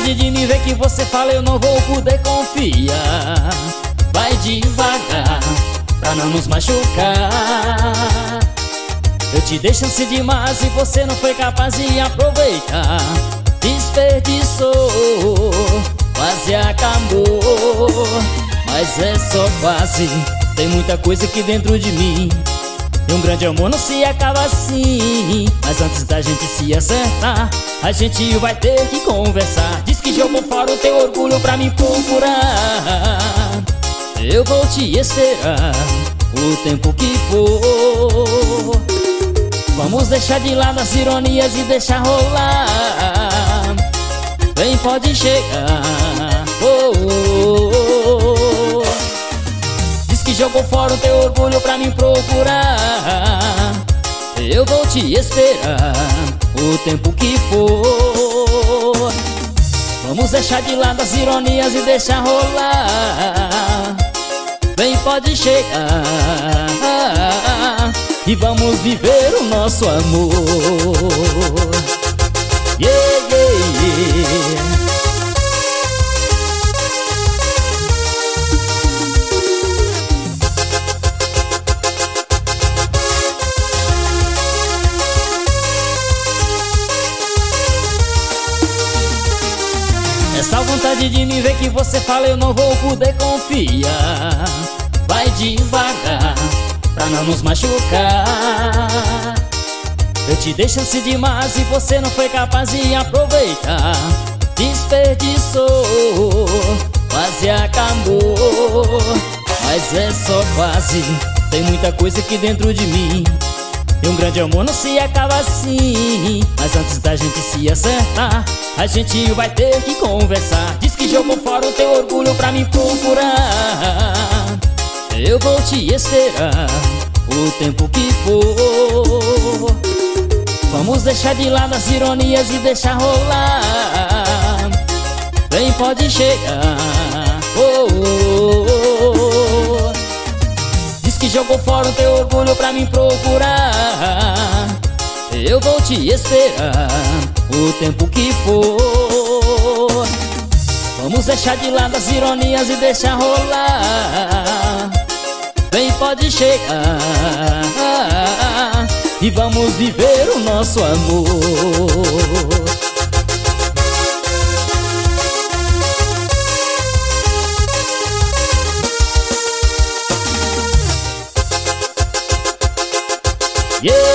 vontade de me ver que você fala, eu não vou poder confiar. Vai devagar, pra não nos machucar. Eu te dei chance demais e você não foi capaz de aproveitar. Desperdiçou, quase acabou. Mas é só quase, tem muita coisa aqui dentro de mim. E um grande amor não se acaba assim. Mas antes da gente se acertar, a gente vai ter que conversar. Diz que jogou fora o teu orgulho pra me procurar. Eu vou te esperar o tempo que for. Vamos deixar de lado as ironias e deixar rolar. Vem, pode chegar. Diz que jogou fora o teu orgulho pra me procurar. Eu vou te esperar o tempo que for. Vamos deixar de lado as ironias e deixar rolar. Vem, pode chegar e vamos viver o nosso amor. Yeah, yeah, yeah. Essa vontade de me ver que você fala, eu não vou poder confiar. Vai devagar, pra não nos machucar. Eu te dei chance demais e você não foi capaz de aproveitar. Desperdiçou, quase acabou. Mas é só quase, tem muita coisa aqui dentro de mim. E um grande amor não se acaba assim. Mas antes da gente se acertar, a gente vai ter que conversar. Diz que jogou fora o teu orgulho pra me procurar. Eu vou te esperar o tempo que for. Vamos deixar de lado as ironias e deixar rolar. Vem, pode chegar. Diz que jogou fora o teu orgulho pra me procurar. Eu vou te esperar o tempo que for. Vamos deixar de lado as ironias e deixar rolar. Vem, pode chegar e vamos viver o nosso amor. Yeah.